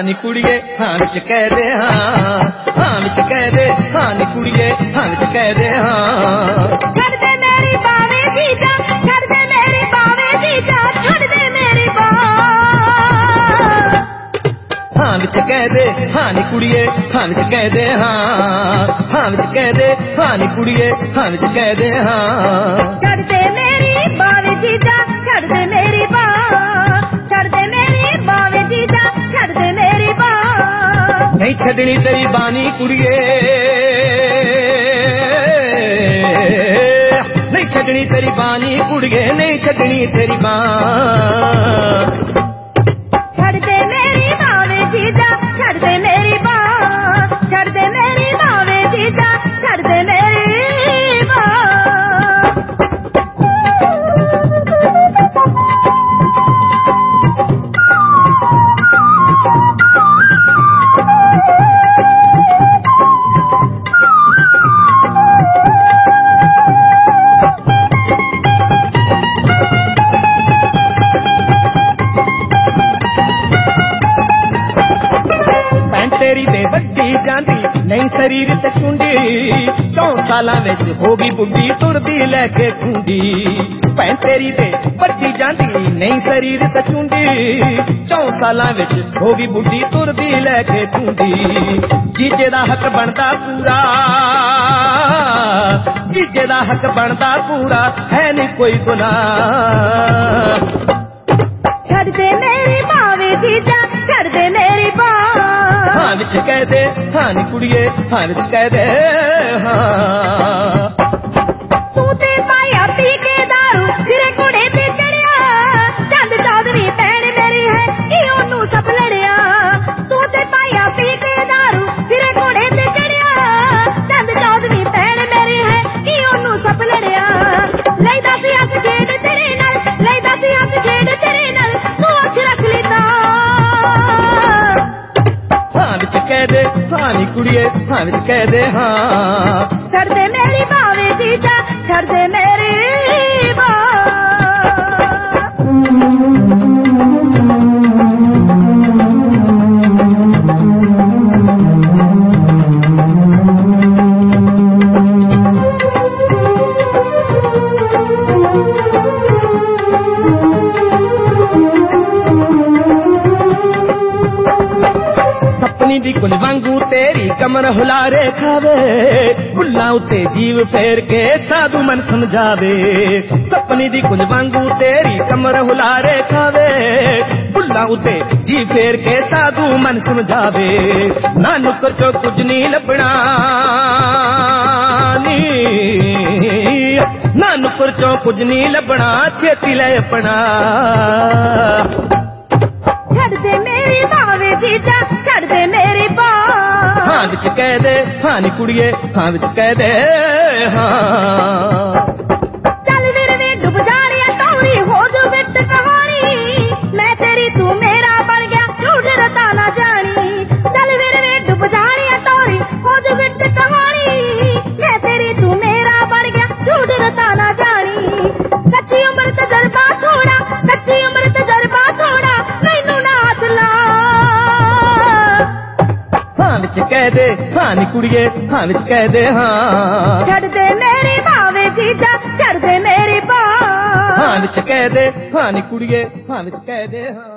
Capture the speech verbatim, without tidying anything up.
नी कुड़िए हाँ विच कह दे हाँ हाँ विच कह दे हाँ नी कुड़िए हाँ विच कह दे हाँ छड़ दे मेरी बावे जीजा छड़ दे मेरी बावे जीजा छड़ दे मेरी बाव हाँ विच कह दे हाँ नी कुड़िए हाँ विच कह दे हाँ हाँ विच कह दे हाँ नी कुड़िए हाँ विच कह दे हाँ छड़ दे मेरी बावे जीजा छड़ दे मेरी बाव छड़ दे मेरी बावे जीजा छड़ दे मेरी बाव नहीं छड़नी तेरी बानी कुड़िए नहीं छड़नी तेरी बानी कुड़िए नहीं छड़नी तेरी बान छड़ दे मेरी बावे जीजा छड़ दे मेरी बाव छड़ दे मेरी बावे जीजा छड़ दे मेरी बाव तेरी ते वड्डी जांदी नहीं शरीर ते कुंडी चौ सालां विच हो गई बुड्ढी तुरदी लैके कुंडी भैन तेरी ते वड्डी जांदी नहीं शरीर ते कुंडी चौ सालां विच हो गई बुड्ढी तुरदी लैके कुंडी जीजे दा हक बनदा पूरा जीजे दा हक बनदा पूरा है नहीं कोई गुनाह छड़ दे मेरी बावे जीजा छड़ दे मेरी बाव हाँ विच कह दे हाँ नी कुड़िए हाँ विच कह दे हाँ तू ते पाया पी के दारू फिरे घोड़े ते चढ़िया चंद चौधरी भैन मेरी है कि ओनू सब लड़िया तू ते पाया पी के दारू फिरे घोड़े ते चढ़िया चंद चौधरी भैन मेरी है कि ओनू सब लड़िया लैदा सी हस खेड तेरे नाल लैदा सी हस खेड तेरे नाल तू अख रख लेता हाँ विच कह दे हाँ नी कुड़िए हाँ विच कह दे हाँ छड़ दे मेरी बावे जीजा छड़ दे मेरी बाव सपनी दी कुल वांगू तेरी कमर हुलारे खावे बुल्ला उते जीव फेर के साधु मन समझावे सपनी दी कुल वांगू तेरी कमर हुलारे खावे बुल्ला उते जी फेर के साधु मन समझावे ना नुकर चो कुछ नहीं लभना नी ना नुकर चो कुछ नहीं लभना छेती ले अपना छड़ दे मेरी बावे जीजा छड़ दे मेरी बाव हाँ विच कह दे हाँ नी कुड़िए हाँ विच कह दे हाँ चल वीर वे डूब जानिया तौरी हो जो बिट कहानी मैं तेरी तू मेरा बन गया झूठ रता ना जानी चल वीर वे डूब जानिया तौरी हो जो बिट कहानी मैं तेरी तू मेरा बन गया झूठ रता ना जानी कच्ची उम्र तजर्बा थोड़ा कच्ची उम्र तजर्बा थोड़ा मैनू ना हाथ ला हाँ विच कह दे हाँ नी कुड़िए हाँ विच कह दे हाँ छड़ दे मेरी बावे जीजा छड़ दे मेरी बाव हाँ विच कह दे हाँ नी कुड़िए हाँ विच कह दे हाँ।